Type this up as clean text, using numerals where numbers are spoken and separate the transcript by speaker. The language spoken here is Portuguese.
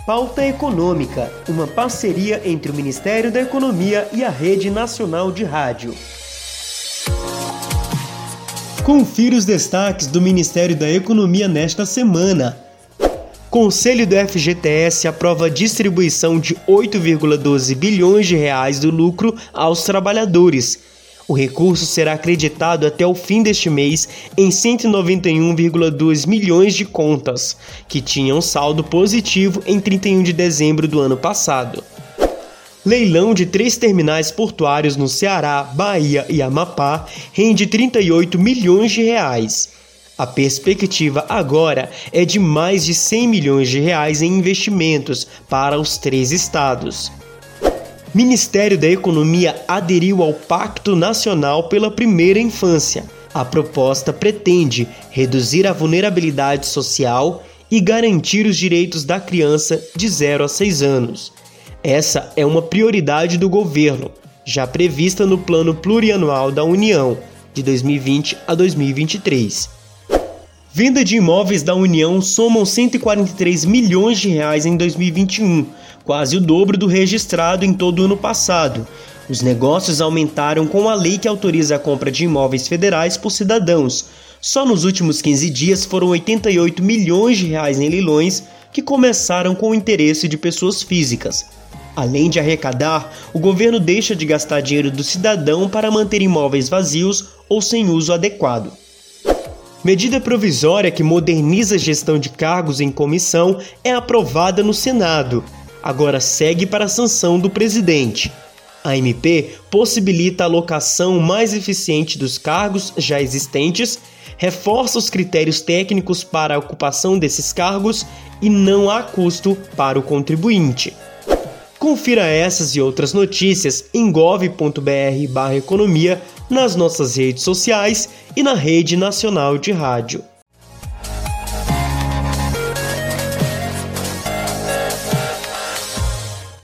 Speaker 1: Pauta Econômica, uma parceria entre o Ministério da Economia e a Rede Nacional de Rádio. Confira os destaques do Ministério da Economia nesta semana. Conselho do FGTS aprova a distribuição de 8,12 bilhões de reais do lucro aos trabalhadores. O recurso será acreditado até o fim deste mês em 191,2 milhões de contas, que tinham saldo positivo em 31 de dezembro do ano passado. Leilão de 3 terminais portuários no Ceará, Bahia e Amapá rende 38 milhões de reais. A perspectiva agora é de mais de 100 milhões de reais em investimentos para os 3 estados. Ministério da Economia aderiu ao Pacto Nacional pela Primeira Infância. A proposta pretende reduzir a vulnerabilidade social e garantir os direitos da criança de 0 a 6 anos. Essa é uma prioridade do governo, já prevista no Plano Plurianual da União, de 2020 a 2023. Venda de imóveis da União somam 143 milhões de reais em 2021, quase o dobro do registrado em todo o ano passado. Os negócios aumentaram com a lei que autoriza a compra de imóveis federais por cidadãos. Só nos últimos 15 dias foram 88 milhões de reais em leilões que começaram com o interesse de pessoas físicas. Além de arrecadar, o governo deixa de gastar dinheiro do cidadão para manter imóveis vazios ou sem uso adequado. Medida provisória que moderniza a gestão de cargos em comissão é aprovada no Senado. Agora segue para a sanção do presidente. A MP possibilita a alocação mais eficiente dos cargos já existentes, reforça os critérios técnicos para a ocupação desses cargos e não há custo para o contribuinte. Confira essas e outras notícias em gov.br/economia, nas nossas redes sociais e na Rede Nacional de Rádio.